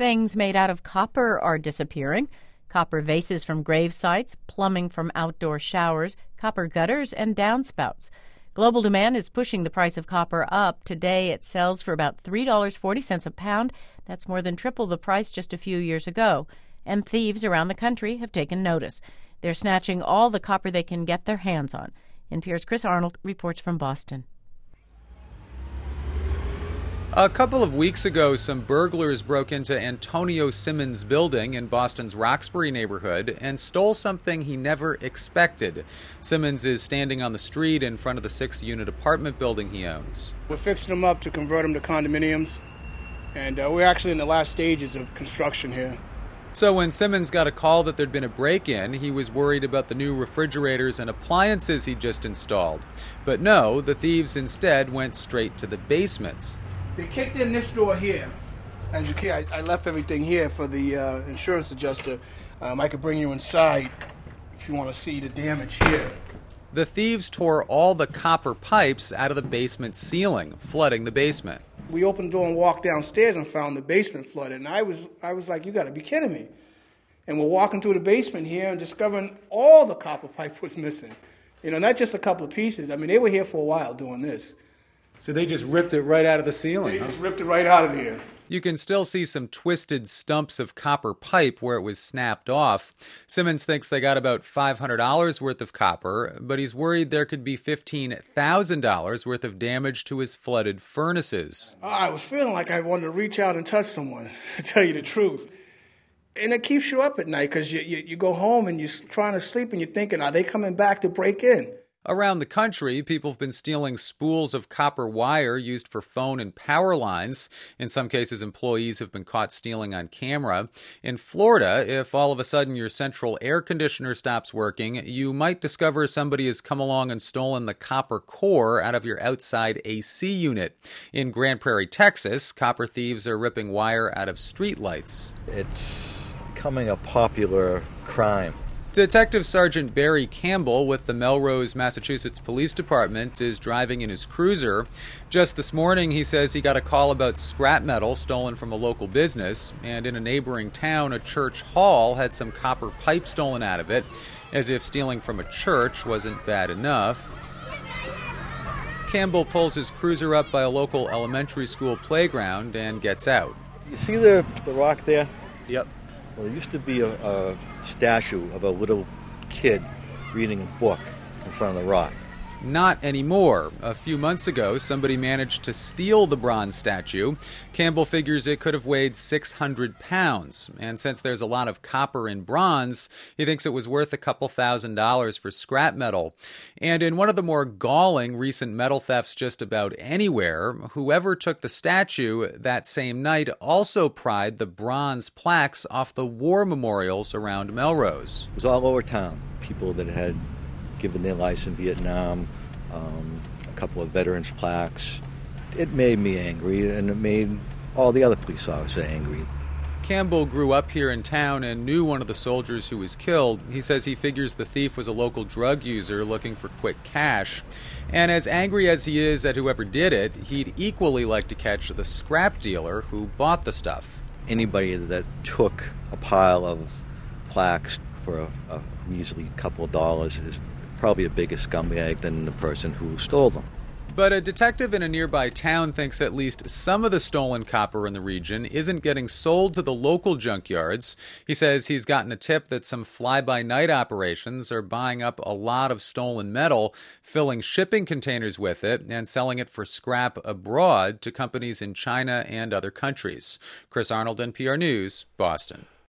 things made out of copper are disappearing. Copper vases from grave sites, plumbing from outdoor showers, copper gutters, and downspouts. Global demand is pushing the price of copper up. Today it sells for about $3.40 a pound. That's more than triple the price just a few years ago. And thieves around the country have taken notice. They're snatching all the copper they can get their hands on. NPR's Chris Arnold reports from Boston. A couple of weeks ago, some burglars broke into Antonio Simmons' building in Boston's Roxbury neighborhood and stole something he never expected. Simmons is standing on the street in front of the 6-unit apartment building he owns. We're fixing them up to convert them to condominiums, and we're actually in the last stages of construction here. So when Simmons got a call that there'd been a break-in, he was worried about the new refrigerators and appliances he'd just installed. But no, the thieves instead went straight to the basement. They kicked in this door here. As you can, I left everything here for the insurance adjuster. I could bring you inside if you want to see the damage here. The thieves tore all the copper pipes out of the basement ceiling, flooding the basement. We opened the door and walked downstairs and found the basement flooded. And I was like, you got to be kidding me. And we're walking through the basement here and discovering all the copper pipe was missing. Not just a couple of pieces. I mean, they were here for a while doing this. So they just ripped it right out of the ceiling. They just ripped it right out of here. You can still see some twisted stumps of copper pipe where it was snapped off. Simmons thinks they got about $500 worth of copper, but he's worried there could be $15,000 worth of damage to his flooded furnaces. I was feeling like I wanted to reach out and touch someone, to tell you the truth. And it keeps you up at night because you go home and you're trying to sleep and you're thinking, are they coming back to break in? Around the country, people have been stealing spools of copper wire used for phone and power lines. In some cases, employees have been caught stealing on camera. In Florida, if all of a sudden your central air conditioner stops working, you might discover somebody has come along and stolen the copper core out of your outside AC unit. In Grand Prairie, Texas, copper thieves are ripping wire out of streetlights. It's becoming a popular crime. Detective Sergeant Barry Campbell with the Melrose, Massachusetts Police Department is driving in his cruiser. Just this morning, he says he got a call about scrap metal stolen from a local business, and in a neighboring town, a church hall had some copper pipe stolen out of it, as if stealing from a church wasn't bad enough. Campbell pulls his cruiser up by a local elementary school playground and gets out. You see the rock there? Yep. Well, there used to be a statue of a little kid reading a book in front of the rock. Not anymore. A few months ago, somebody managed to steal the bronze statue. Campbell figures it could have weighed 600 pounds. And since there's a lot of copper in bronze, he thinks it was worth a couple $1,000s for scrap metal. And in one of the more galling recent metal thefts just about anywhere, whoever took the statue that same night also pried the bronze plaques off the war memorials around Melrose. It was all over town. People that had given their lives in Vietnam, a couple of veterans plaques. It made me angry, and it made all the other police officers angry. Campbell grew up here in town and knew one of the soldiers who was killed. He says he figures the thief was a local drug user looking for quick cash. And as angry as he is at whoever did it, he'd equally like to catch the scrap dealer who bought the stuff. Anybody that took a pile of plaques for a measly couple of dollars is probably a bigger scumbag than the person who stole them. But a detective in a nearby town thinks at least some of the stolen copper in the region isn't getting sold to the local junkyards. He says he's gotten a tip that some fly-by-night operations are buying up a lot of stolen metal, filling shipping containers with it, and selling it for scrap abroad to companies in China and other countries. Chris Arnold, NPR News, Boston.